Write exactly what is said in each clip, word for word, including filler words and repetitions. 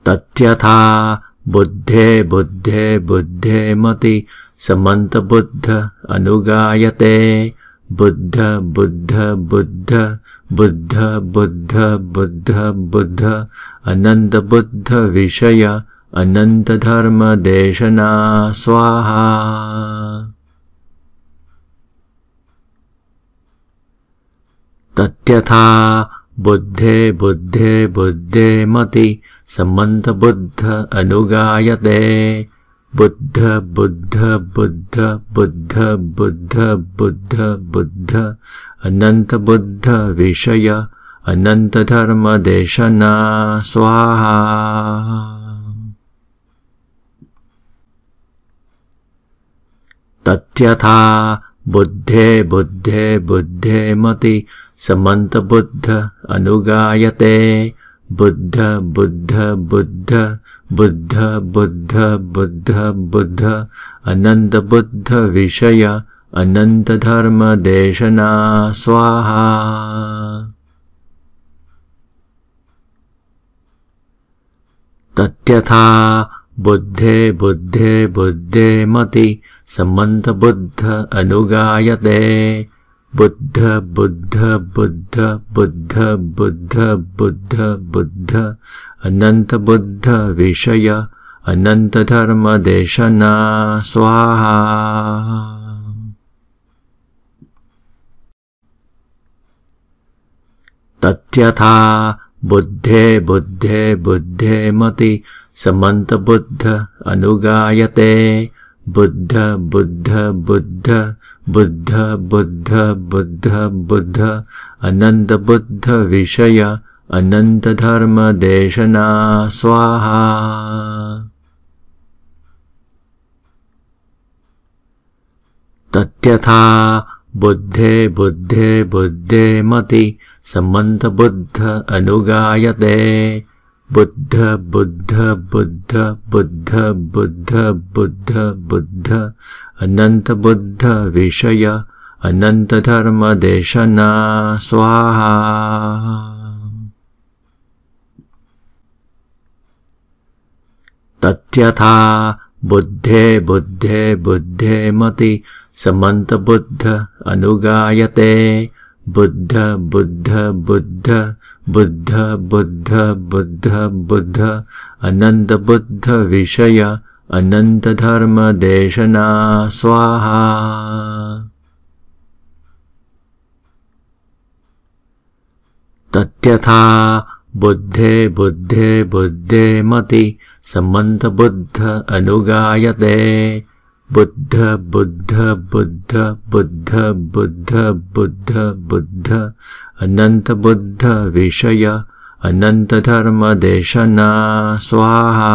तत्यथा बुद्धे बुद्धे बुद्धे मति समन्त बुद्ध अनुगायते बुद्ध बुद्ध बुद्ध बुद्ध बुद्ध बुद्ध बुद्ध अनंत बुद्ध विषय अनंत धर्म देशना स्वाहा। तत्यथा बुद्धे बुद्धे बुद्धे मति समन्त बुद्ध अनुगायते बुद्ध बुद्ध बुद्ध बुद्ध बुद्ध बुद्ध बुद्ध अनंत बुद्ध विषय अनंत धर्म देशना स्वाहा। तत्यथा बुद्धे बुद्धे बुद्धे मति समन्त बुद्ध अनुगायते बुद्ध बुद्ध बुद्ध बुद्ध बुद्ध बुद्ध बुद्ध अनंत बुद्ध विषय अनंत धर्म देशना स्वाहा। तत्यथा बुद्धे बुद्धे बुद्धे मति समन्त बुद्ध अनुगायते बुद्ध बुद्ध बुद्ध बुद्ध बुद्ध बुद्ध बुद्ध अनंत बुद्ध विषय अनंत धर्म देशना स्वाहा। तत्यथा बुद्धे बुद्धे बुद्धे मति समन्त बुद्ध अनुगायते बुद्ध बुद्ध बुद्ध बुद्ध बुद्ध बुद्ध बुद्ध अनंत बुद्ध विषय अनंत धर्म देशना स्वाहा। तत्यथा बुद्धे बुद्धे बुद्धे मति समन्त बुद्ध अनुगायते बुद्ध बुद्ध बुद्ध बुद्ध बुद्ध बुद्ध बुद्ध अनंत बुद्ध विषय अनंत धर्म देशना स्वाहा। तत्यथा बुद्धे बुद्धे बुद्धे मति समन्त बुद्ध अनुगायते बुद्ध बुद्ध बुद्ध बुद्ध बुद्ध बुद्ध बुद्ध अनंत बुद्ध विषय अनंत धर्म देशना स्वाहा। तत्यथा बुद्धे बुद्धे बुद्धे मति समन्त बुद्ध अनुगायते बुद्ध बुद्ध बुद्ध बुद्ध बुद्ध बुद्ध बुद्ध अनंत बुद्ध विषय अनंत धर्म देशना स्वाहा।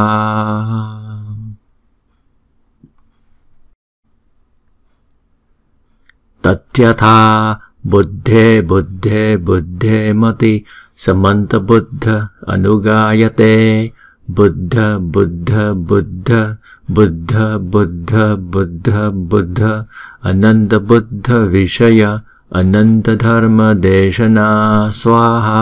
तत्यथा बुद्धे बुद्धे बुद्धे मति समन्त बुद्ध अनुगायते बुद्ध बुद्ध बुद्ध बुद्ध बुद्ध बुद्ध बुद्ध अनंत बुद्ध विषय अनंत धर्म देशना स्वाहा।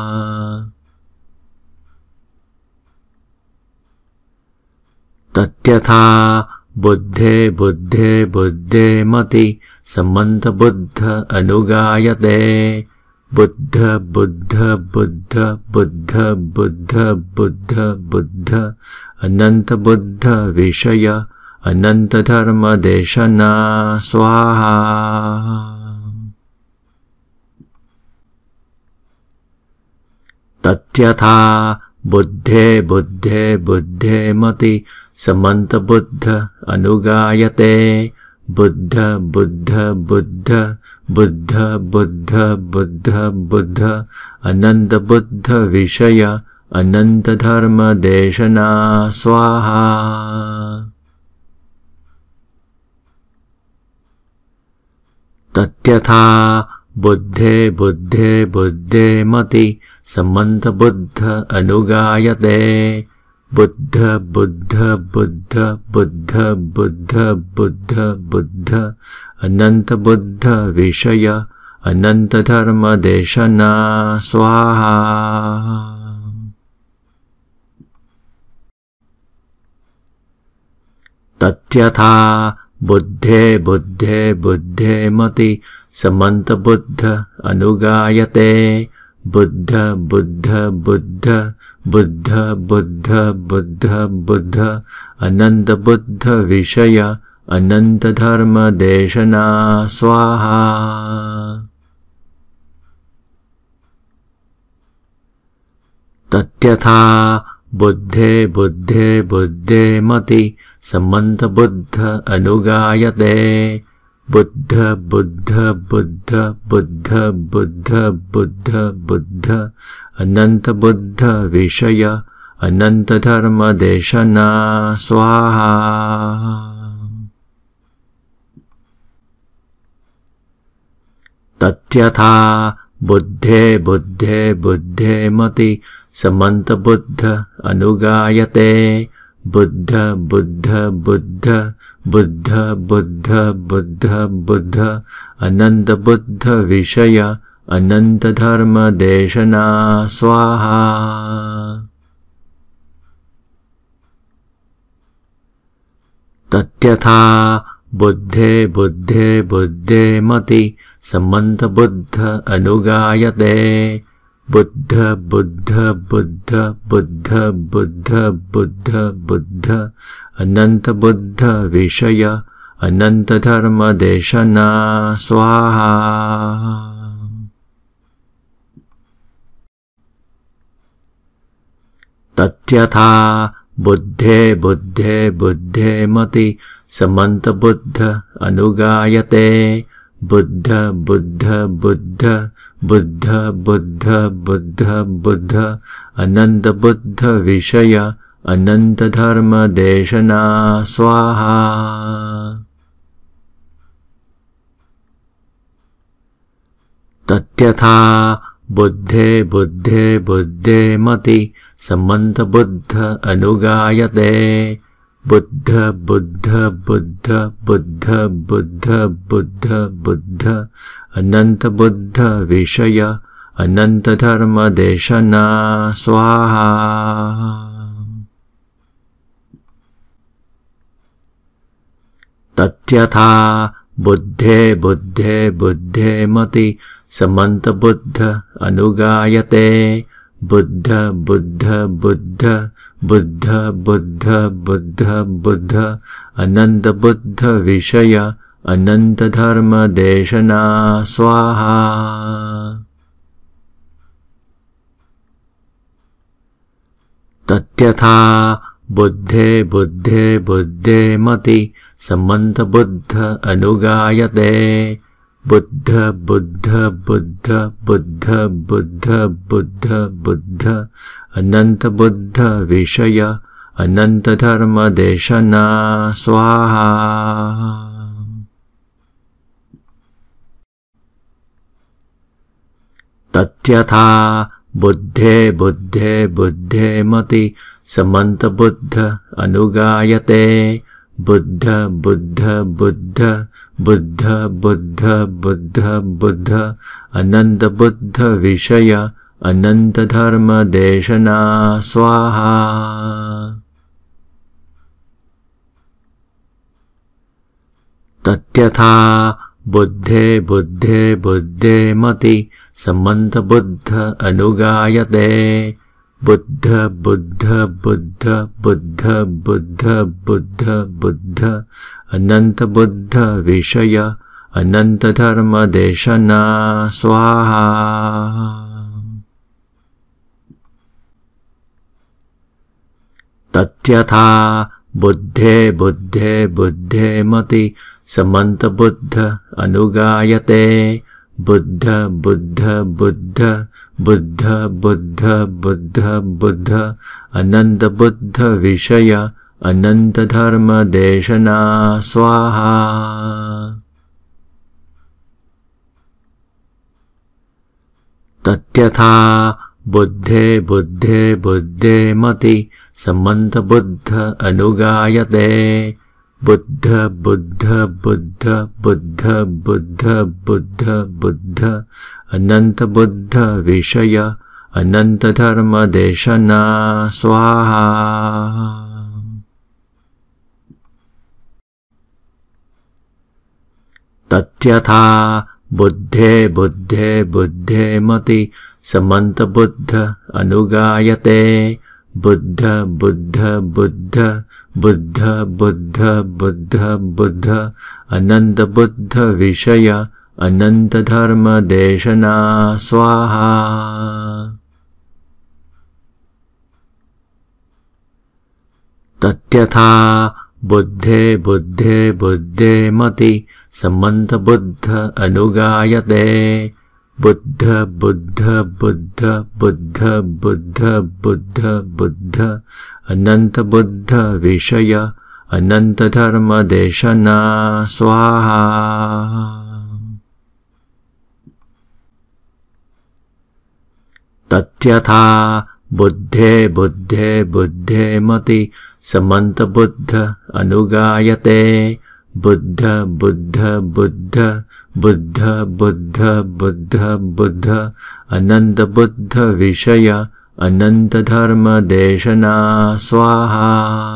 तत्यथा बुद्धे बुद्धे बुद्धे मति समन्त बुद्ध अनुगायते बुद्ध बुद्ध बुद्ध बुद्ध बुद्ध बुद्ध बुद्ध अनंत बुद्ध विषय अनंत धर्म देशना स्वाहा। तत्यथा बुद्धे बुद्धे बुद्धे मति समन्त बुद्ध अनुगायते बुद्ध बुद्ध बुद्ध बुद्ध बुद्ध बुद्ध बुद्ध अनंत बुद्ध विषय अनंत धर्म देशना स्वाहा। तत्यथा बुद्धे बुद्धे बुद्धे मति समन्त बुद्ध अनुगायते बुद्ध बुद्ध बुद्ध बुद्ध बुद्ध बुद्ध बुद्ध अनंत बुद्ध विषय अनंत धर्म देशना स्वाहा। तत्यथा बुद्धे बुद्धे बुद्धे मति समन्त बुद्ध अनुगायते बुद्ध बुद्ध बुद्ध बुद्ध बुद्ध बुद्ध बुद्ध अनंत बुद्ध विषय अनंत धर्म देशना स्वाहा। तत्यथा बुद्धे बुद्धे बुद्धे मति समन्त बुद्ध अनुगायते बुद्ध बुद्ध बुद्ध बुद्ध बुद्ध बुद्ध बुद्ध अनंत बुद्ध विषय अनंत धर्म देशना स्वाहा। तत्यथा बुद्धे बुद्धे बुद्धे मति समन्त बुद्ध अनुगायते बुद्ध बुद्ध बुद्ध बुद्ध बुद्ध बुद्ध बुद्ध अनंत बुद्ध विषय अनंत धर्म देशना स्वाहा। तत्यथा बुद्धे बुद्धे बुद्धे मति समन्त बुद्ध अनुगायते बुद्ध बुद्ध बुद्ध बुद्ध बुद्ध बुद्ध बुद्ध अनंत बुद्ध विषय अनंत धर्म देशना स्वाहा। तत्यथा बुद्धे बुद्धे बुद्धे मति समन्त बुद्ध अनुगायते बुद्ध बुद्ध बुद्ध बुद्ध बुद्ध बुद्ध बुद्ध अनंत बुद्ध विषय अनंत धर्म देशना स्वाहा। तत्यथा बुद्धे बुद्धे बुद्धे मति समन्त बुद्ध अनुगायते बुद्ध बुद्ध बुद्ध बुद्ध बुद्ध बुद्ध बुद्ध अनंत बुद्ध विषय अनंत धर्म देशना स्वाहा। तत्यथा बुद्धे बुद्धे बुद्धे मति समन्त बुद्ध अनुगायते बुद्ध बुद्ध बुद्ध बुद्ध बुद्ध बुद्ध बुद्ध अनंत बुद्ध विषय अनंत धर्म देशना स्वाहा। तत्यथा बुद्धे बुद्धे बुद्धे मति समन्त बुद्ध अनुगायते बुद्ध बुद्ध बुद्ध बुद्ध बुद्ध बुद्ध बुद्ध अनंत बुद्ध विषय अनंत धर्म देशना स्वाहा। तत्यथा बुद्धे बुद्धे बुद्धे मति समन्त बुद्ध अनुगायते बुद्ध बुद्ध बुद्ध बुद्ध बुद्ध बुद्ध बुद्ध अनंत बुद्ध विषय अनंत धर्म देशना स्वाहा। तत्यथा बुद्धे बुद्धे बुद्धे मति समन्त बुद्ध अनुगायते बुद्ध बुद्ध बुद्ध बुद्ध बुद्ध बुद्ध बुद्ध अनंत बुद्ध विषय अनंत धर्म देशना स्वाहा। तत्यथा बुद्धे बुद्धे बुद्धे मति समन्त बुद्ध अनुगायते बुद्ध बुद्ध बुद्ध बुद्ध बुद्ध बुद्ध बुद्ध अनंत बुद्ध विषय अनंत धर्म देशना स्वाहा। तत्यथा बुद्धे बुद्धे बुद्धे मति समन्त बुद्ध अनुगायते बुद्ध बुद्ध बुद्ध बुद्ध बुद्ध बुद्ध बुद्ध अनंत बुद्ध विषय अनंत धर्म देशना स्वाहा। तत्यथा बुद्धे बुद्धे बुद्धे मति समन्त बुद्ध अनुगायते बुद्ध बुद्ध बुद्ध बुद्ध बुद्ध बुद्ध बुद्ध अनंत बुद्ध विषय अनंत धर्म देशना स्वाहा। तत्यथा बुद्धे बुद्धे बुद्धे मति समन्त बुद्ध अनुगायते बुद्ध बुद्ध बुद्ध बुद्ध बुद्ध बुद्ध बुद्ध अनंत बुद्ध विषय अनंत धर्म देशना स्वाहा। तत्यथा बुद्धे बुद्धे बुद्धे मति समन्त बुद्ध अनुगायते बुद्ध बुद्ध बुद्ध बुद्ध बुद्ध बुद्ध बुद्ध अनंत बुद्ध विषय अनंत धर्म देशना स्वाहा।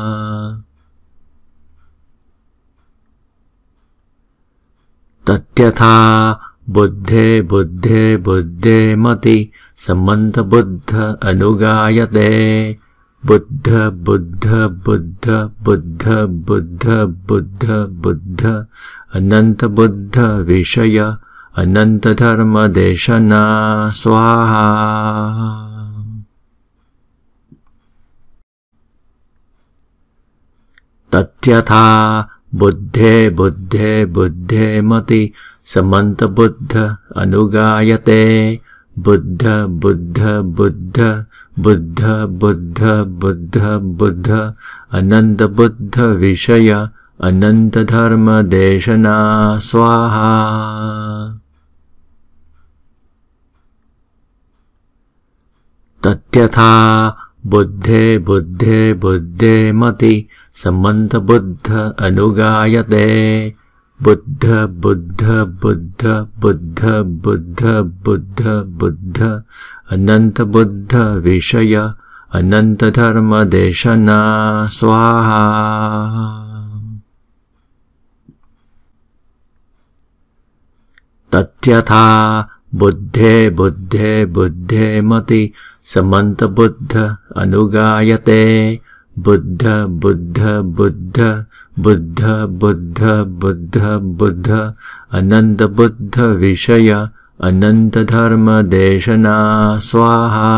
तत्यथा बुद्धे बुद्धे बुद्धे मति समन्त बुद्ध अनुगायते बुद्ध बुद्ध बुद्ध बुद्ध बुद्ध बुद्ध बुद्ध अनंत बुद्ध विषय अनंत धर्म देशना स्वाहा। तत्यथा बुद्धे बुद्धे बुद्धे मति समन्त बुद्ध अनुगायते बुद्ध बुद्ध बुद्ध बुद्ध बुद्ध बुद्ध बुद्ध अनंत बुद्ध विषय अनंत धर्म देशना स्वाहा। तत्यथा बुद्धे बुद्धे बुद्धे मति समन्त बुद्ध अनुगायते बुद्ध बुद्ध बुद्ध बुद्ध बुद्ध बुद्ध बुद्ध अनंत बुद्ध विषय अनंत धर्म देशना स्वाहा। तत्यथा बुद्धे बुद्धे बुद्धे मति समन्त बुद्ध अनुगायते बुद्ध बुद्ध बुद्ध बुद्ध बुद्ध बुद्ध बुद्ध अनंत बुद्ध विषय अनंत धर्म देशना स्वाहा।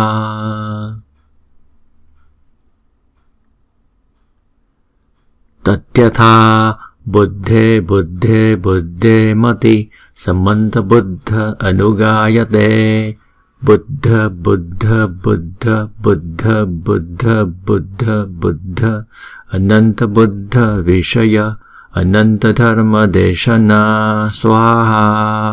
तत्यथा बुद्धे बुद्धे बुद्धे मति समन्त बुद्ध अनुगायते बुद्ध बुद्ध बुद्ध बुद्ध बुद्ध बुद्ध बुद्ध अनंत बुद्ध विषय अनंत धर्म देशना स्वाहा।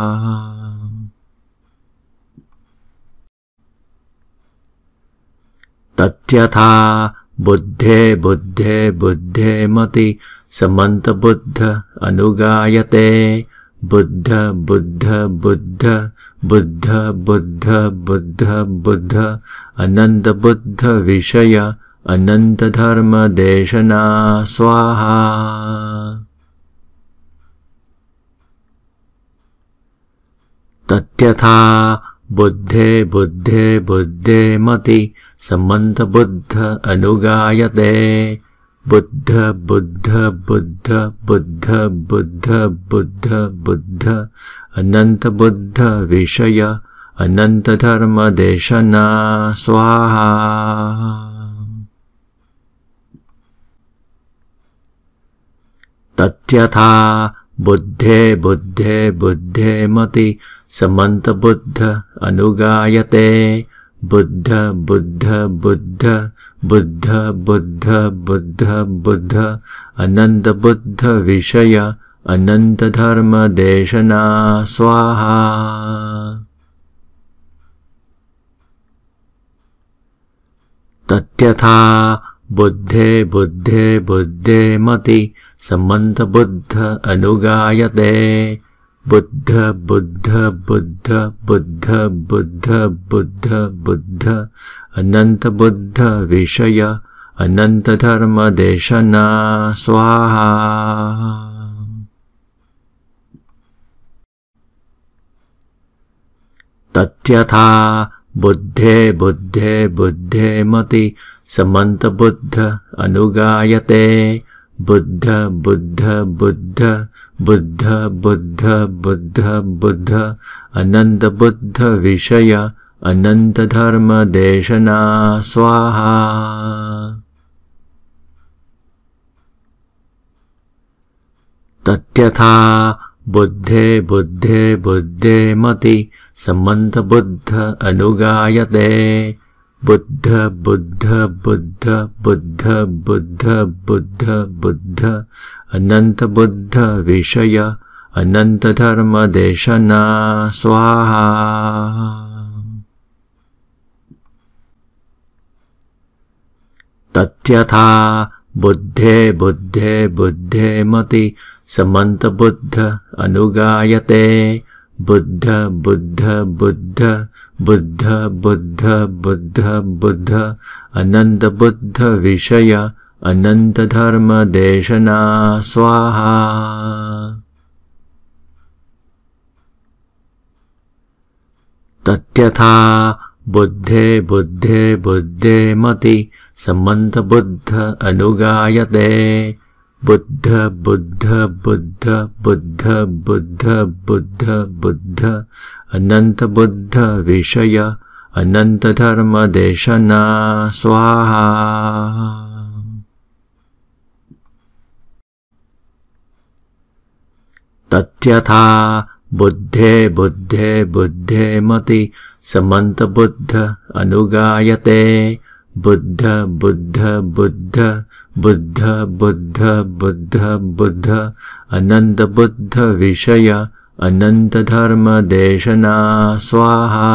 तत्यथा बुद्धे बुद्धे बुद्धे मति समन्त बुद्ध अनुगायते बुद्ध बुद्ध बुद्ध बुद्ध बुद्ध बुद्ध बुद्ध अनंत बुद्ध विषय अनंत धर्म देशना स्वाहा। तत्यथा बुद्धे बुद्धे बुद्धे मति समन्त बुद्ध अनुगायते बुद्ध बुद्ध बुद्ध बुद्ध बुद्ध बुद्ध बुद्ध अनंत बुद्ध विषय अनंत धर्म देशना स्वाहा। तत्यथा बुद्धे बुद्धे बुद्धे मति समन्त बुद्ध अनुगायते बुद्ध बुद्ध बुद्ध बुद्ध बुद्ध बुद्ध बुद्ध अनंत बुद्ध विषय अनंत धर्म देशना स्वाहा। तत्यथा बुद्धे बुद्धे बुद्धे मति समन्त बुद्ध अनुगायते बुद्ध बुद्ध बुद्ध बुद्ध बुद्ध बुद्ध बुद्ध अनंत बुद्ध विषय अनंत धर्म देशना स्वाहा। तत्यथा बुद्धे बुद्धे बुद्धे मति समन्त बुद्ध अनुगायते बुद्ध बुद्ध बुद्ध बुद्ध बुद्ध बुद्ध बुद्ध अनंत बुद्ध विषय अनंत धर्म देशना स्वाहा। तत्यथा बुद्धे बुद्धे बुद्धे मति समन्त बुद्ध अनुगायते बुद्ध बुद्ध बुद्ध बुद्ध बुद्ध बुद्ध बुद्ध अनंत बुद्ध विषय अनंत धर्म देशना स्वाहा। तत्यथा बुद्धे बुद्धे बुद्धे मति समन्त बुद्ध अनुगायते बुद्ध बुद्ध बुद्ध बुद्ध बुद्ध बुद्ध बुद्ध अनंत बुद्ध विषय अनंत धर्म देशना स्वाहा। तत्यथा बुद्धे बुद्धे बुद्धे मति समन्त बुद्ध अनुगायते बुद्ध बुद्ध बुद्ध बुद्ध बुद्ध बुद्ध बुद्ध अनंत बुद्ध विषय अनंत धर्म देशना स्वाहा। तत्यथा बुद्धे बुद्धे बुद्धे मति समन्त बुद्ध अनुगायते बुद्ध बुद्ध बुद्ध बुद्ध बुद्ध बुद्ध बुद्ध अनंत बुद्ध विषय अनंत धर्म देशना स्वाहा।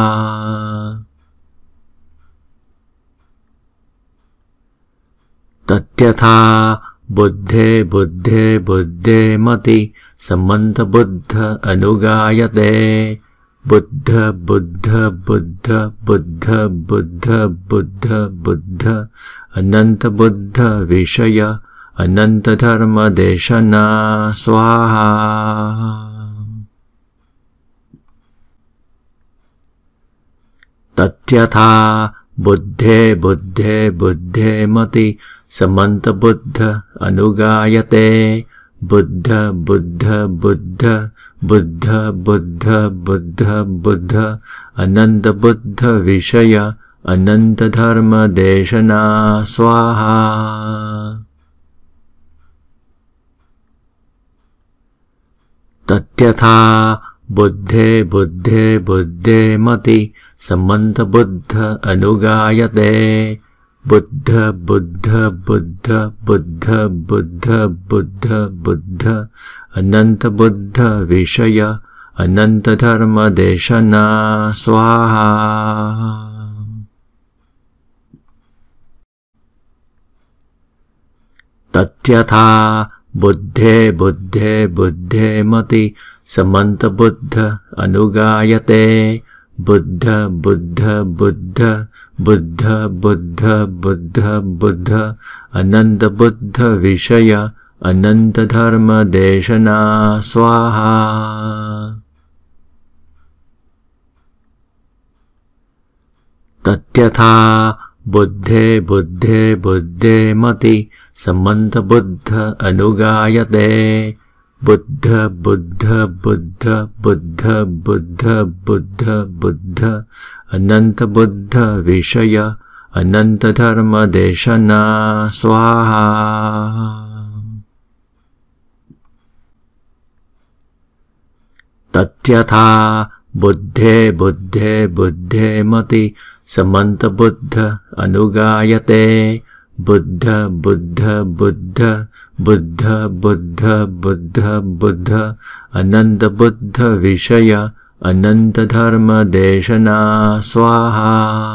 तत्यथा बुद्धे बुद्धे बुद्धे मति समन्त बुद्ध अनुगायते बुद्ध बुद्ध बुद्ध बुद्ध बुद्ध बुद्ध बुद्ध अनंत बुद्ध विषय अनंत धर्म देशना स्वाहा। तत्यथा बुद्धे बुद्धे बुद्धे मति समन्त बुद्ध अनुगायते बुद्ध बुद्ध बुद्ध बुद्ध बुद्ध बुद्ध बुद्ध अनंत बुद्ध विषय अनंत धर्म देशना स्वाहा। तत्यथा बुद्धे बुद्धे बुद्धे मति समन्त बुद्ध अनुगायते बुद्ध बुद्ध बुद्ध बुद्ध बुद्ध बुद्ध बुद्ध अनंत बुद्ध विषय अनंत धर्म देशना स्वाहा। तत्यथा बुद्धे बुद्धे बुद्धे मति समन्त बुद्ध अनुगायते बुद्ध बुद्ध बुद्ध बुद्ध बुद्ध बुद्ध बुद्ध अनंत बुद्ध विषय अनंत धर्म देशना स्वाहा। तत्यथा बुद्धे बुद्धे बुद्धे मति समन्त बुद्ध अनुगायते बुद्ध बुद्ध बुद्ध बुद्ध बुद्ध बुद्ध बुद्ध अनंत बुद्ध विषय अनंत धर्म देशना स्वाहा। तत्यथा बुद्धे बुद्धे बुद्धे मति समन्त बुद्ध अनुगायते बुद्ध बुद्ध बुद्ध बुद्ध बुद्ध बुद्ध बुद्ध अनंत बुद्ध विषय अनंत धर्म देशना स्वाहा।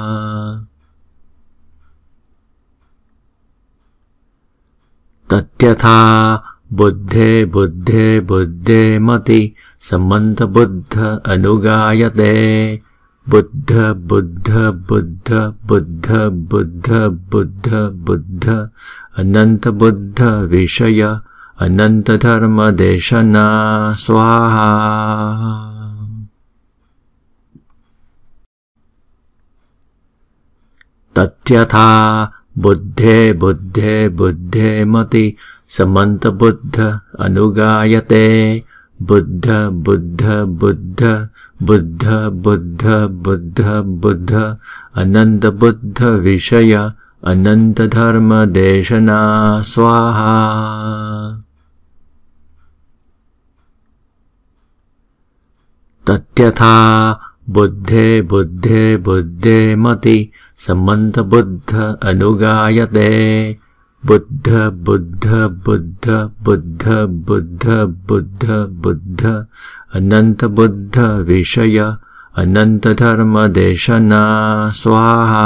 तत्यथा बुद्धे बुद्धे बुद्धे मति समन्त बुद्ध अनुगायते बुद्ध बुद्ध बुद्ध बुद्ध बुद्ध बुद्ध बुद्ध अनंत बुद्ध विषय अनंत धर्म देशना स्वाहा। तत्यथा बुद्धे बुद्धे बुद्धे मति समन्त बुद्ध अनुगायते बुद्ध बुद्ध बुद्ध बुद्ध बुद्ध बुद्ध बुद्ध अनंत बुद्ध विषय अनंत धर्म देशना स्वाहा। तत्यथा बुद्धे बुद्धे बुद्धे मति समन्त बुद्ध अनुगायते बुद्ध बुद्ध बुद्ध बुद्ध बुद्ध बुद्ध बुद्ध अनंत बुद्ध विषय अनंत धर्म देशना स्वाहा।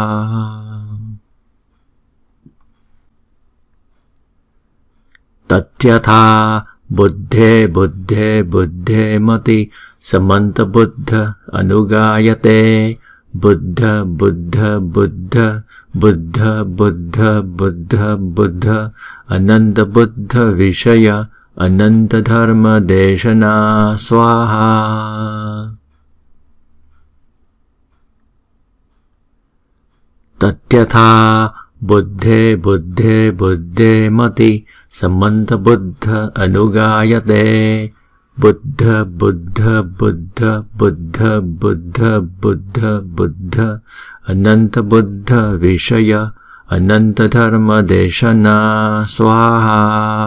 तत्यथा बुद्धे बुद्धे बुद्धे मति समन्त बुद्ध अनुगायते बुद्ध बुद्ध बुद्ध बुद्ध बुद्ध बुद्ध बुद्ध अनंत बुद्ध विषय अनंत धर्म देशना स्वाहा। तत्यथा बुद्धे बुद्धे बुद्धे मति समन्त बुद्ध अनुगायते बुद्ध बुद्ध बुद्ध बुद्ध बुद्ध बुद्ध बुद्ध अनंत बुद्ध विषय अनंत धर्म देशना स्वाहा।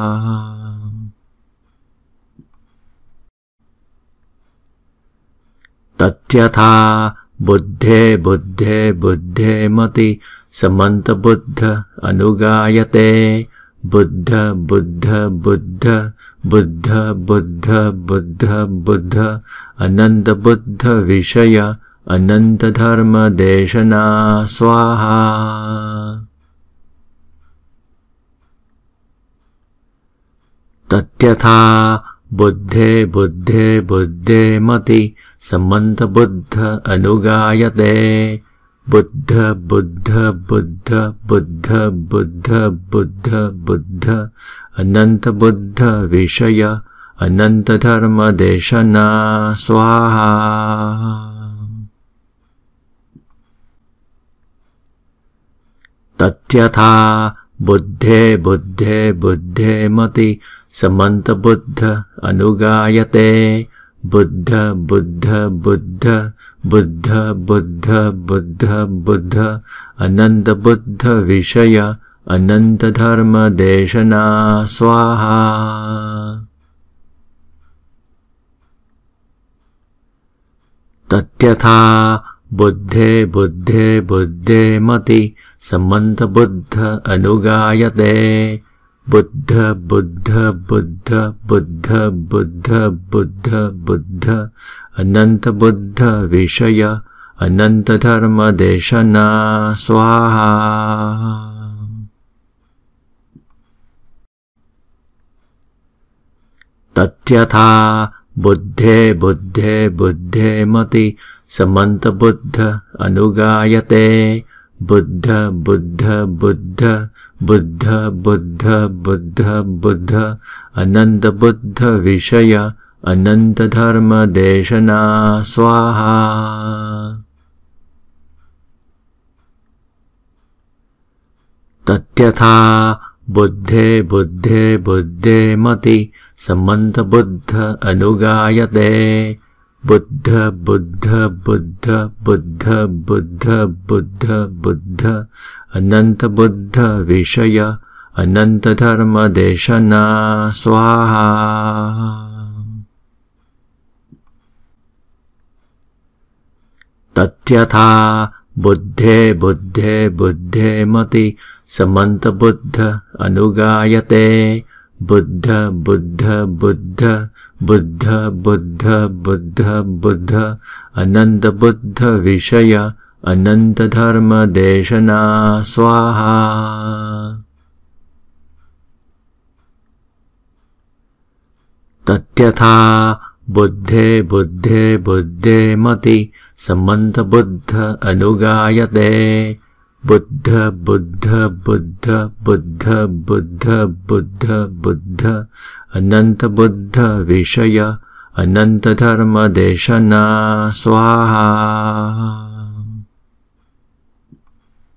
तत्यथा बुद्धे बुद्धे बुद्धे मति समन्त बुद्ध अनुगायते बुद्ध बुद्ध बुद्ध बुद्ध बुद्ध बुद्ध बुद्ध अनंत बुद्ध विषय अनंत धर्म देशना स्वाहा। तत्यथा बुद्धे बुद्धे बुद्धे मति समन्त बुद्ध अनुगायते बुद्ध बुद्ध बुद्ध बुद्ध बुद्ध बुद्ध बुद्ध अनंत बुद्ध विषय अनंत धर्म देशना स्वाहा। तत्यथा बुद्धे बुद्धे बुद्धे मति समन्त बुद्ध अनुगायते बुद्ध बुद्ध बुद्ध बुद्ध बुद्ध बुद्ध बुद्ध अनंत बुद्ध विषय अनंत धर्म देशना स्वाहा। तत्यथा बुद्धे बुद्धे बुद्धे मति समन्त बुद्ध अनुगायते बुद्ध बुद्ध बुद्ध बुद्ध बुद्ध बुद्ध बुद्ध अनंत बुद्ध विषय अनंत धर्म देशना स्वाहा। तत्यथा बुद्धे बुद्धे बुद्धे मति समन्त बुद्ध अनुगायते बुद्ध बुद्ध बुद्ध बुद्ध बुद्ध बुद्ध बुद्ध अनंत बुद्ध विषय अनंत धर्म देशना स्वाहा। तत्यथा बुद्धे बुद्धे बुद्धे मति समन्त बुद्ध अनुगायते बुद्ध बुद्ध बुद्ध बुद्ध बुद्ध बुद्ध बुद्ध अनंत बुद्ध विषय अनंत धर्म देशना स्वाहा। तत्यथा बुद्धे बुद्धे बुद्धे मति समन्त बुद्ध अनुगायते बुद्ध बुद्ध बुद्ध बुद्ध बुद्ध बुद्ध बुद्ध अनंत बुद्ध विषय अनंत धर्म देशना स्वाहा। तत्यथा बुद्धे बुद्धे बुद्धे मति समन्त बुद्ध अनुगायते बुद्ध बुद्ध बुद्ध बुद्ध बुद्ध बुद्ध बुद्ध अनंत बुद्ध विषय अनंत धर्म देशना स्वाहा।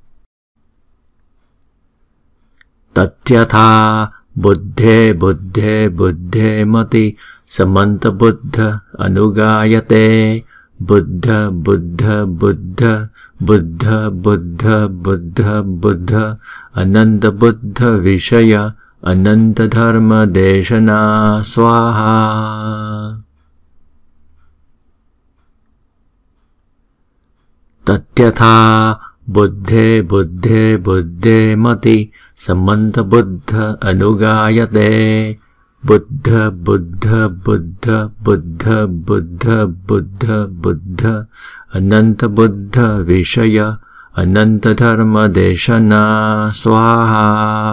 तत्यथा बुद्धे बुद्धे बुद्धे मति समन्त बुद्ध अनुगायते बुद्ध बुद्ध बुद्ध बुद्ध बुद्ध बुद्ध बुद्ध अनंत बुद्ध विषय अनंत धर्म देशना स्वाहा। तत्यथा बुद्धे बुद्धे बुद्धे मति समन्त बुद्ध अनुगायते बुद्ध बुद्ध बुद्ध बुद्ध बुद्ध बुद्ध बुद्ध अनंत बुद्ध विषय अनंत धर्म देशना स्वाहा।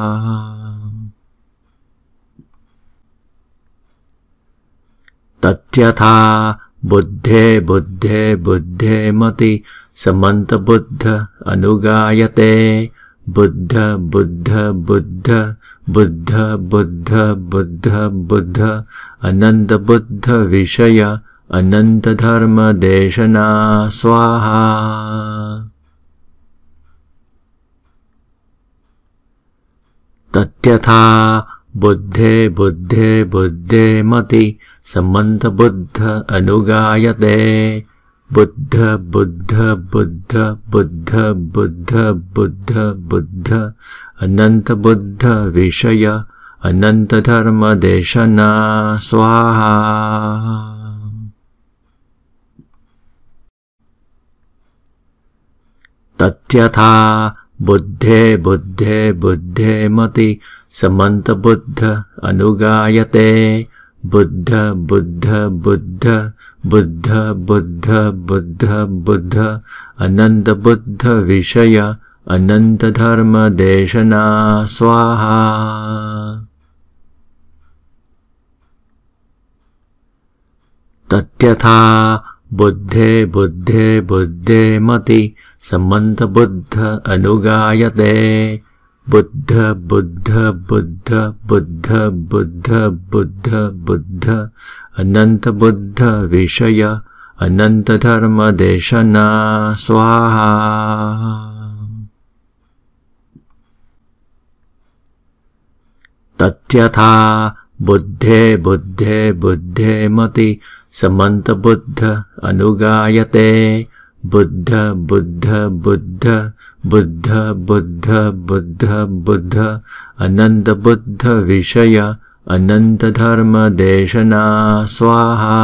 तत्यथा बुद्धे बुद्धे बुद्धे मति समन्त बुद्ध अनुगायते बुद्ध बुद्ध बुद्ध बुद्ध बुद्ध बुद्ध बुद्ध अनंत बुद्ध विषय अनंत धर्म देशना स्वाहा। तत्यथा बुद्धे बुद्धे बुद्धे मति समन्त बुद्ध अनुगायते बुद्ध बुद्ध बुद्ध बुद्ध बुद्ध बुद्ध बुद्ध अनंत बुद्ध विषय अनंत धर्म देशना स्वाहा। तत्यथा बुद्धे बुद्धे बुद्धे मति समन्त बुद्ध अनुगायते बुद्ध बुद्ध बुद्ध बुद्ध बुद्ध बुद्ध बुद्ध अनंत बुद्ध विषय अनंत धर्म देशना स्वाहा। तत्यथा बुद्धे बुद्धे बुद्धे मति समन्त बुद्ध अनुगायते बुद्ध बुद्ध बुद्ध बुद्ध बुद्ध बुद्ध बुद्ध अनंत बुद्ध विषय अनंत धर्म देशना स्वाहा। तत्यथा बुद्धे बुद्धे बुद्धे मति समन्त बुद्ध अनुगायते बुद्ध बुद्ध बुद्ध बुद्ध बुद्ध बुद्ध बुद्ध अनंत बुद्ध विषय अनंत धर्म देशना स्वाहा।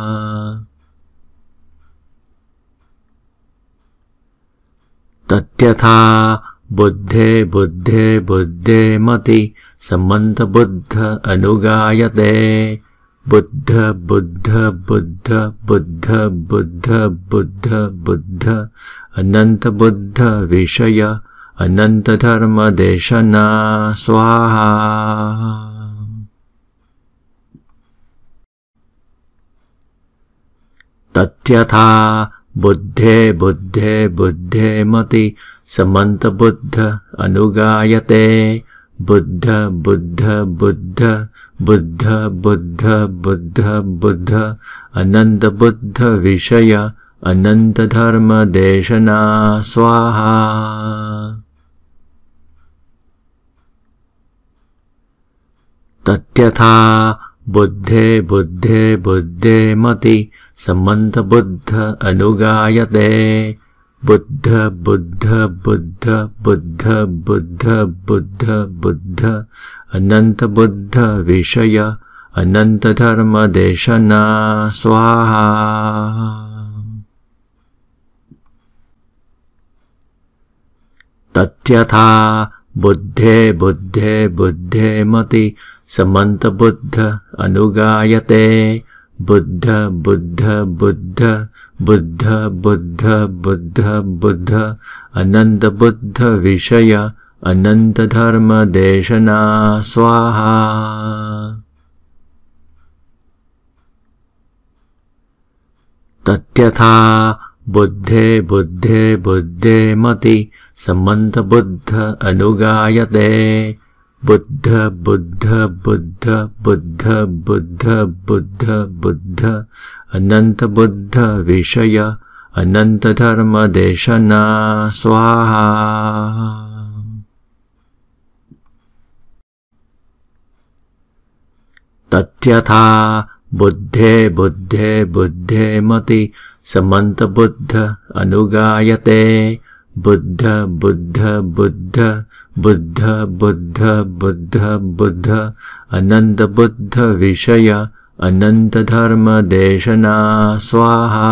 तत्यथा बुद्धे बुद्धे बुद्धे मति समन्त बुद्ध अनुगायते बुद्ध बुद्ध बुद्ध बुद्ध बुद्ध बुद्ध बुद्ध अनंत बुद्ध विषय अनंत धर्म देशना स्वाहा। तत्यथा बुद्धे बुद्धे बुद्धे मति समन्त बुद्ध अनुगायते बुद्ध बुद्ध बुद्ध बुद्ध बुद्ध बुद्ध बुद्ध अनंत बुद्ध विषय अनंत धर्म देशना स्वाहा। तत्यथा बुद्धे बुद्धे बुद्धे मति समन्त बुद्ध अनुगायते बुद्ध बुद्ध बुद्ध बुद्ध बुद्ध बुद्ध बुद्ध अनंत बुद्ध विषय अनंत धर्म देशना स्वाहा। तत्यथा बुद्धे बुद्धे बुद्धे मति समन्त बुद्ध अनुगायते बुद्ध बुद्ध बुद्ध बुद्ध बुद्ध बुद्ध बुद्ध अनंत बुद्ध विषय अनंत धर्म देशना स्वाहा। तत्यथा बुद्धे बुद्धे बुद्धे मति समन्त बुद्ध अनुगायते बुद्ध बुद्ध बुद्ध बुद्ध बुद्ध बुद्ध बुद्ध अनंत बुद्ध विषय अनंत धर्म देशना स्वाहा। तत्यथा बुद्धे बुद्धे बुद्धे मति समन्त बुद्ध अनुगायते बुद्ध बुद्ध बुद्ध बुद्ध बुद्ध बुद्ध बुद्ध अनंत बुद्ध विषय अनंत धर्म देशना स्वाहा।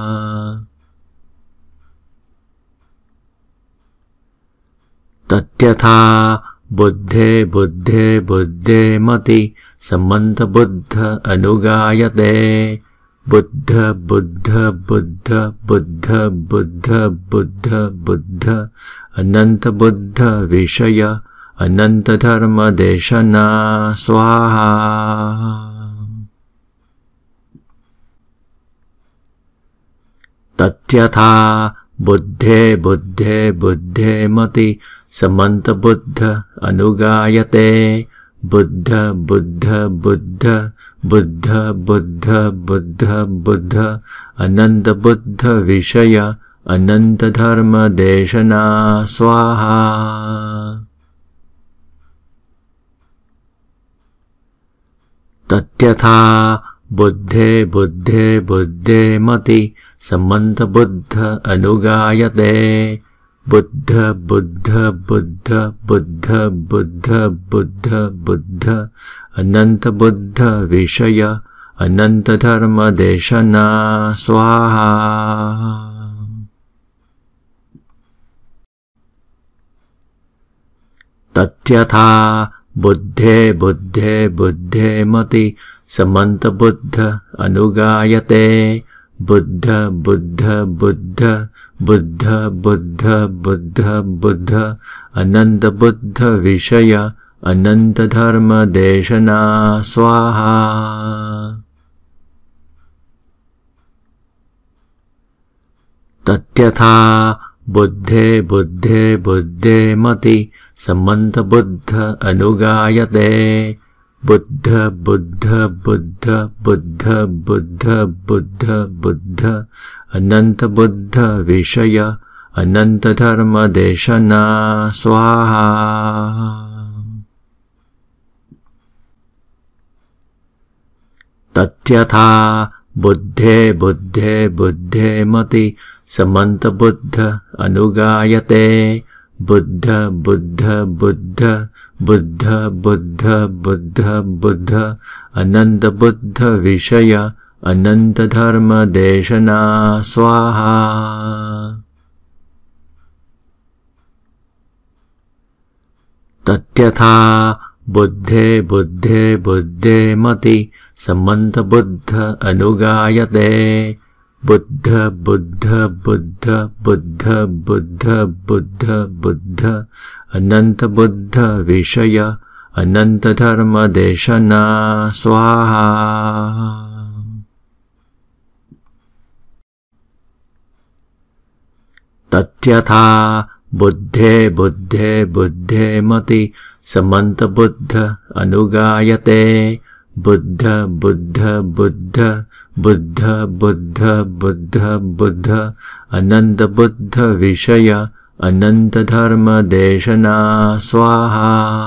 तत्यथा बुद्धे बुद्धे बुद्धे मति समन्त बुद्ध अनुगायते बुद्ध बुद्ध बुद्ध बुद्ध बुद्ध बुद्ध बुद्ध अनंत बुद्ध विषय अनंत धर्म देशना स्वाहा। तत्यथा बुद्धे बुद्धे बुद्धे मति समन्त बुद्ध अनुगायते बुद्ध बुद्ध बुद्ध बुद्ध बुद्ध बुद्ध बुद्ध अनंत बुद्ध विषय अनंत धर्म देशना स्वाहा। तत्यथा बुद्धे बुद्धे बुद्धे मति समन्त बुद्ध अनुगायते बुद्ध बुद्ध बुद्ध बुद्ध बुद्ध बुद्ध बुद्ध अनंत बुद्ध विषय अनंत धर्म देशना स्वाहा। तत्यथा बुद्धे बुद्धे बुद्धे मति समन्त बुद्ध अनुगायते बुद्ध बुद्ध बुद्ध बुद्ध बुद्ध बुद्ध बुद्ध अनंत बुद्ध विषय अनंत धर्म देशना स्वाहा। तत्यथा बुद्धे बुद्धे बुद्धे मति समन्त बुद्ध अनुगायते बुद्ध बुद्ध बुद्ध बुद्ध बुद्ध बुद्ध बुद्ध अनंत बुद्ध विषय अनंत धर्म देशना स्वाहा। तत्यथा बुद्धे बुद्धे बुद्धे मति समन्त बुद्ध अनुगायते बुद्ध बुद्ध बुद्ध बुद्ध बुद्ध बुद्ध बुद्ध अनंत बुद्ध विषय अनंत धर्म देशना स्वाहा। तत्यथा बुद्धे बुद्धे बुद्धे मति समन्त बुद्ध अनुगायते बुद्ध बुद्ध बुद्ध बुद्ध बुद्ध बुद्ध बुद्ध अनंत बुद्ध विषय अनंत धर्म देशना स्वाहा। तत्यथा बुद्धे बुद्धे बुद्धे मति समन्त बुद्ध अनुगायते बुद्ध बुद्ध बुद्ध बुद्ध बुद्ध बुद्ध बुद्ध अनंत बुद्ध विषय अनंत धर्म देशना स्वाहा।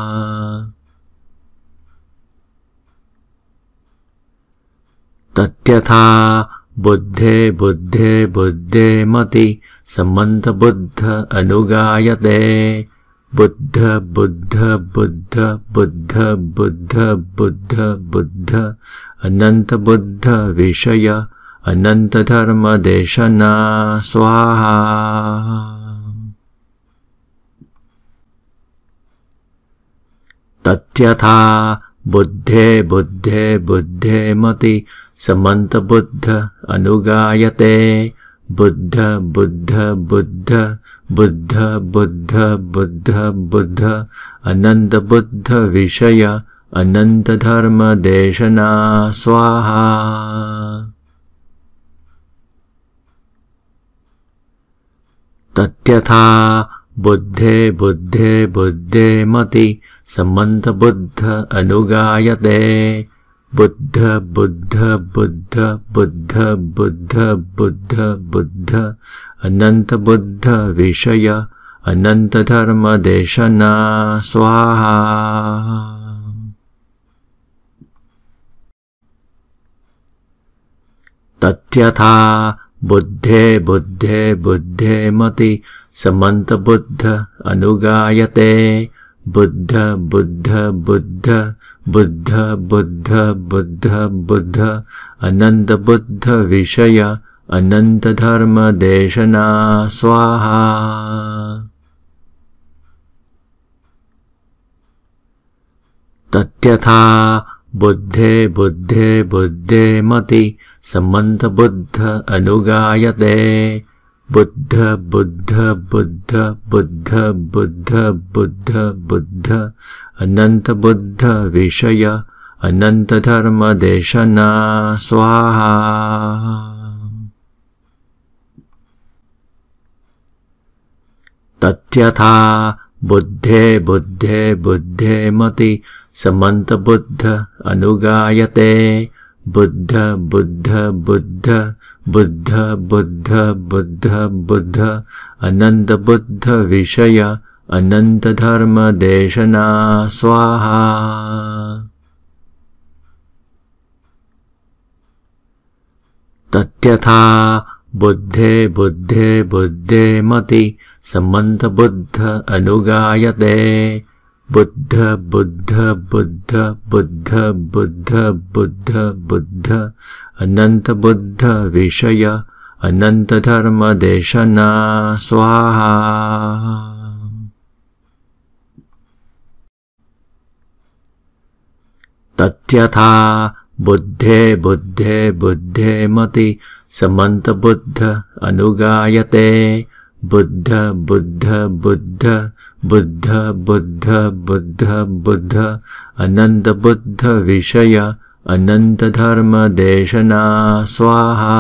तत्यथा बुद्धे बुद्धे बुद्धे मति समन्त बुद्ध अनुगायते बुद्ध बुद्ध बुद्ध बुद्ध बुद्ध बुद्ध बुद्ध अनंत बुद्ध विषय अनंत धर्म देशना स्वाहा। तत्यथा बुद्धे बुद्धे बुद्धे मति समन्त बुद्ध अनुगायते बुद्ध बुद्ध बुद्ध बुद्ध बुद्ध बुद्ध बुद्ध अनंत बुद्ध विषय अनंत धर्म देशना स्वाहा। तत्यथा बुद्धे बुद्धे बुद्धे मति समन्त बुद्ध अनुगायते बुद्ध बुद्ध बुद्ध बुद्ध बुद्ध बुद्ध बुद्ध अनंत बुद्ध विषय अनंत धर्म देशना स्वाहा। तत्यथा बुद्धे बुद्धे बुद्धे मति समन्त बुद्ध अनुगायते बुद्ध बुद्ध बुद्ध बुद्ध बुद्ध बुद्ध बुद्ध अनंत बुद्ध विषय अनंत धर्म देशना स्वाहा। तत्यथा बुद्धे बुद्धे बुद्धे मति समन्त बुद्ध अनुगायते बुद्ध बुद्ध बुद्ध बुद्ध बुद्ध बुद्ध बुद्ध अनंत बुद्ध विषय अनंत धर्म देशना स्वाहा। तत्यथा बुद्धे बुद्धे बुद्धे मति समन्त बुद्ध अनुगायते बुद्ध बुद्ध बुद्ध बुद्ध बुद्ध बुद्ध बुद्ध अनंत बुद्ध विषय अनंत धर्म देशना स्वाहा। तत्यथा बुद्धे बुद्धे बुद्धे मति समन्त बुद्ध अनुगायते बुद्ध बुद्ध बुद्ध बुद्ध बुद्ध बुद्ध बुद्ध अनंत बुद्ध विषय अनंत धर्म देशना स्वाहा। तत्यथा बुद्धे बुद्धे बुद्धे मति समन्त बुद्ध अनुगायते बुद्ध बुद्ध बुद्ध बुद्ध बुद्ध बुद्ध बुद्ध अनंत बुद्ध विषय अनंत धर्म देशना स्वाहा।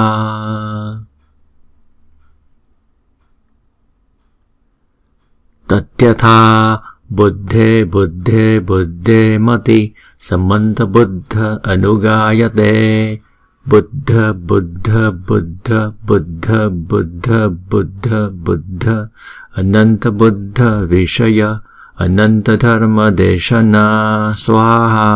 तत्यथा बुद्धे बुद्धे बुद्धे मति समन्त बुद्ध अनुगायते बुद्ध बुद्ध बुद्ध बुद्ध बुद्ध बुद्ध बुद्ध अनंत बुद्ध विषय अनंत धर्म देशना स्वाहा।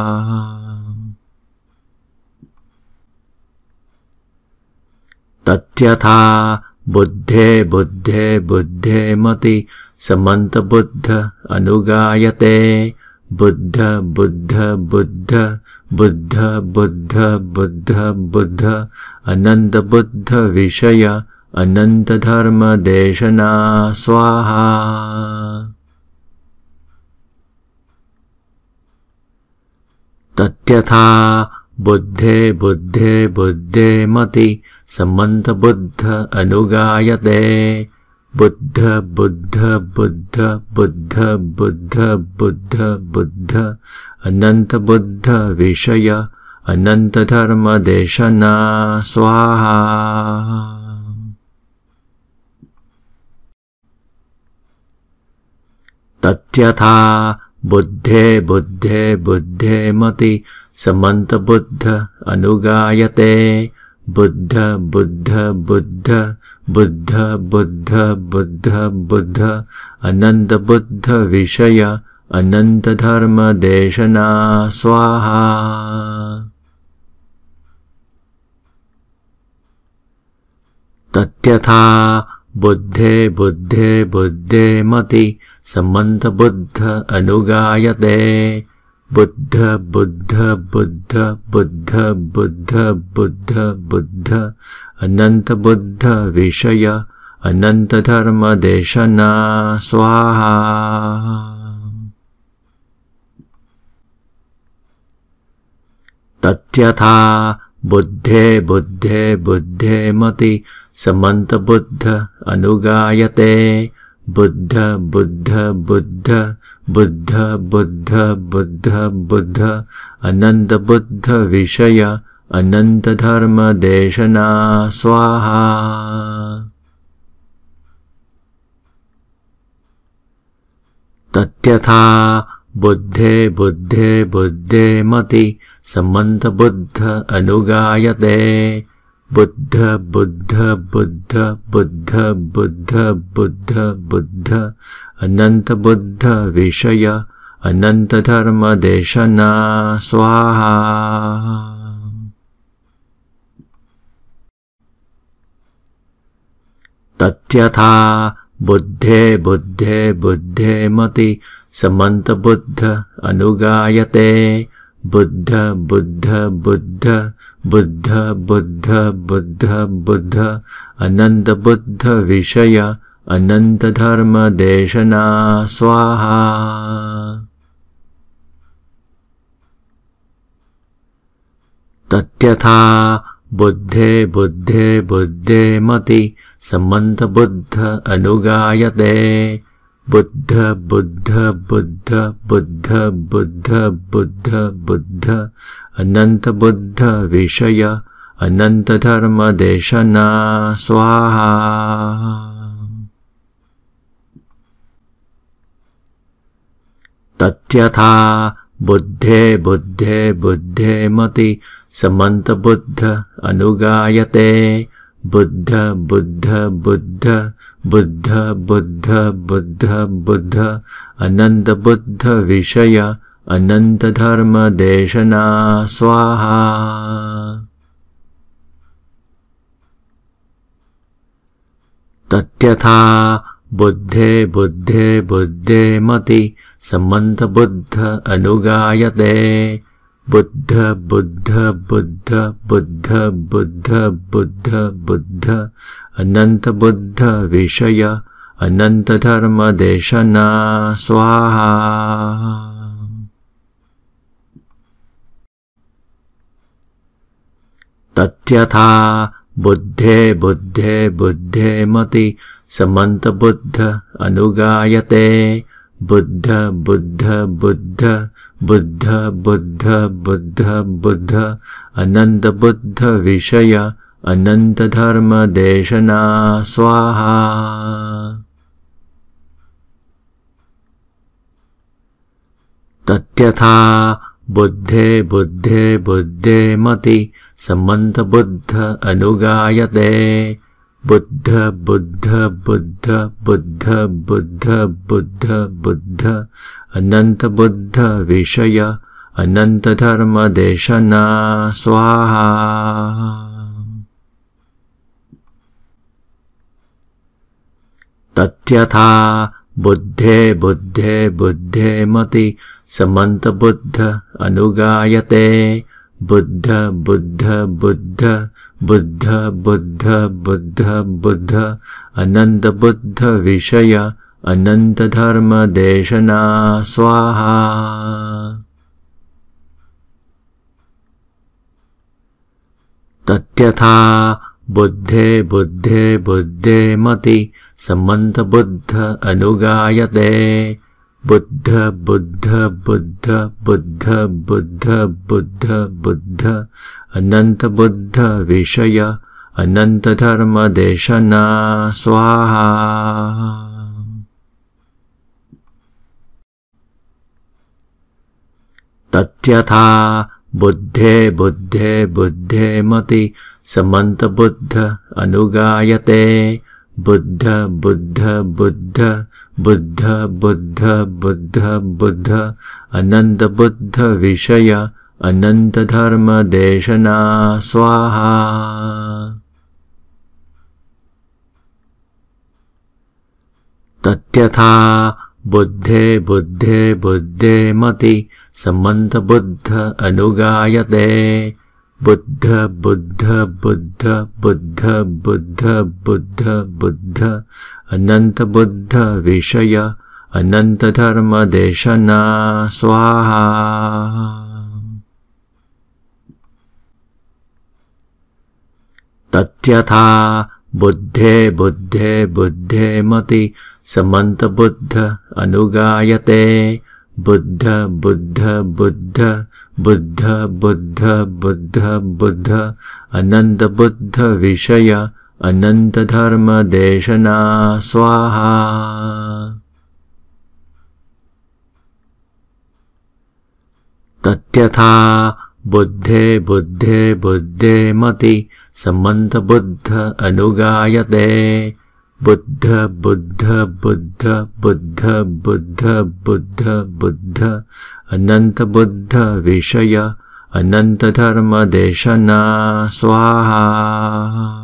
तत्यथा बुद्धे बुद्धे बुद्धे मति समन्त बुद्ध अनुगायते बुद्ध बुद्ध बुद्ध बुद्ध बुद्ध बुद्ध बुद्ध अनंत बुद्ध विषय अनंत धर्म देशना स्वाहा। तत्यथा बुद्धे बुद्धे बुद्धे मति समन्त बुद्ध अनुगायते बुद्ध बुद्ध बुद्ध बुद्ध बुद्ध बुद्ध बुद्ध अनंत बुद्ध विषय अनंत धर्म देशना स्वाहा। तत्यथा बुद्धे बुद्धे बुद्धे मति समन्त बुद्ध अनुगायते बुद्ध बुद्ध बुद्ध बुद्ध बुद्ध बुद्ध बुद्ध अनंत बुद्ध विषय अनंत धर्म देशना स्वाहा। तत्यथा बुद्धे बुद्धे बुद्धे मति समन्त बुद्ध अनुगायते बुद्ध बुद्ध बुद्ध बुद्ध बुद्ध बुद्ध बुद्ध अनंत बुद्ध विषय अनंत धर्म देशना स्वाहा। तत्यथा बुद्धे बुद्धे बुद्धे मति समन्त बुद्ध अनुगायते बुद्ध बुद्ध बुद्ध बुद्ध बुद्ध बुद्ध बुद्ध अनंत बुद्ध विषय अनंत धर्म देशना स्वाहा। तत्यथा बुद्धे बुद्धे बुद्धे मति समन्त बुद्ध अनुगायते बुद्ध बुद्ध बुद्ध बुद्ध बुद्ध बुद्ध बुद्ध अनंत बुद्ध विषय अनंत धर्म देशना स्वाहा। तत्यथा बुद्धे बुद्धे बुद्धे मति समन्त बुद्ध अनुगायते बुद्ध बुद्ध बुद्ध बुद्ध बुद्ध बुद्ध बुद्ध अनंत बुद्ध विषय अनंत धर्म देशना स्वाहा। तत्यथा बुद्धे बुद्धे बुद्धे मति समन्त बुद्ध अनुगायते बुद्ध बुद्ध बुद्ध बुद्ध बुद्ध बुद्ध बुद्ध अनंत बुद्ध विषय अनंत धर्म देशना स्वाहा। तत्यथा बुद्धे बुद्धे बुद्धे मति समन्त बुद्ध अनुगायते बुद्ध बुद्ध बुद्ध बुद्ध बुद्ध बुद्ध बुद्ध अनंत बुद्ध विषय अनंत धर्म देशना स्वाहा। तत्यथा बुद्धे बुद्धे बुद्धे मति समन्त बुद्ध अनुगायते बुद्ध बुद्ध बुद्ध बुद्ध बुद्ध बुद्ध बुद्ध अनंत बुद्ध विषय अनंत धर्म देशना स्वाहा। तत्यथा बुद्धे बुद्धे बुद्धे मति समन्त बुद्ध अनुगायते बुद्ध बुद्ध बुद्ध बुद्ध बुद्ध बुद्ध बुद्ध अनंत बुद्ध विषय अनंत धर्म देशना स्वाहा। तत्यथा बुद्धे बुद्धे बुद्धे मति समन्त बुद्ध अनुगायते बुद्ध बुद्ध बुद्ध बुद्ध बुद्ध बुद्ध बुद्ध अनंत बुद्ध विषय अनंत धर्म देशना स्वाहा। तत्यथा बुद्धे बुद्धे बुद्धे मति समन्त बुद्ध अनुगायते बुद्ध बुद्ध बुद्ध बुद्ध बुद्ध बुद्ध बुद्ध अनंत बुद्ध विषय अनंत धर्म देशना स्वाहा। तत्यथा बुद्धे बुद्धे बुद्धे मति समन्त बुद्ध अनुगायते बुद्ध बुद्ध बुद्ध बुद्ध बुद्ध बुद्ध बुद्ध अनंत बुद्ध विषय अनंत धर्म देशना स्वाहा। तत्यथा बुद्धे बुद्धे बुद्धे मति समन्त बुद्ध अनुगायते बुद्ध बुद्ध बुद्ध बुद्ध बुद्ध बुद्ध बुद्ध अनंत बुद्ध विषय अनंत धर्म देशना स्वाहा। तत्यथा बुद्धे बुद्धे बुद्धे मति समन्त बुद्ध अनुगायते बुद्ध बुद्ध बुद्ध बुद्ध बुद्ध बुद्ध बुद्ध अनंत बुद्ध विषय अनंत धर्म देशना स्वाहा। तत्यथा बुद्धे बुद्धे बुद्धे मति समन्त बुद्ध अनुगायते बुद्ध बुद्ध बुद्ध बुद्ध बुद्ध बुद्ध अनंत बुद्ध विषय अनंत धर्म देशना स्वाहा। तत्यथा बुद्धे बुद्धे बुद्धे मति समन्त बुद्ध अनुगायते बुद्ध बुद्ध बुद्ध बुद्ध बुद्ध तत्यथा बुद्धे बुद्धे बुद्धे मति समन्त बुद्ध अनुगायते बुद्ध बुद्ध बुद्ध बुद्ध बुद्ध बुद्ध बुद्ध अनंत बुद्ध विषय अनंत धर्म देशना स्वाहा। तत्यथा बुद्धे बुद्धे बुद्धे मति समन्त बुद्ध अनुगायते बुद्ध बुद्ध बुद्ध बुद्ध बुद्ध बुद्ध बुद्ध अनंत बुद्ध विषय अनंत धर्म देशना स्वाहा।